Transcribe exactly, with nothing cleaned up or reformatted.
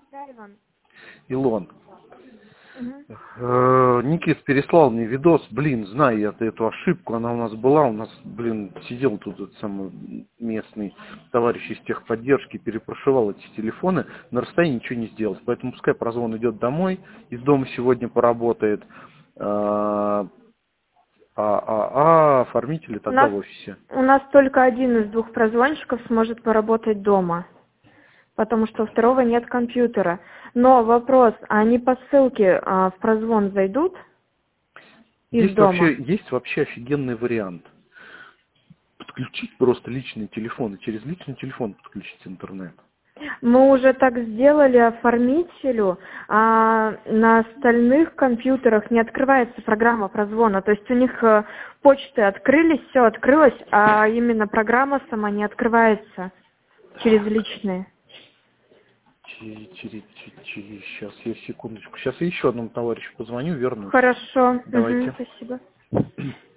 Да, Иван. Илон. Угу. Э, Никит переслал мне видос, блин, знаю я эту ошибку, она у нас была, у нас, блин, сидел тут этот самый местный товарищ из техподдержки, перепрошивал эти телефоны, на расстоянии ничего не сделал, поэтому пускай прозвон идет домой, из дома сегодня поработает, а, а, а оформители У тогда нас, в офисе. у нас только один из двух прозвонщиков сможет поработать дома, потому что у второго нет компьютера. Но вопрос, а они по ссылке а, в прозвон зайдут из Есть дома? вообще, есть вообще офигенный вариант. Подключить просто личный телефон и через личный телефон подключить интернет. Мы уже так сделали оформителю, а на остальных компьютерах не открывается программа прозвона. То есть у них э, почты открылись, все открылось, а именно программа сама не открывается через личные. Через, сейчас, я секундочку. Сейчас я еще одному товарищу позвоню, вернусь. Хорошо, угу, Давайте. спасибо.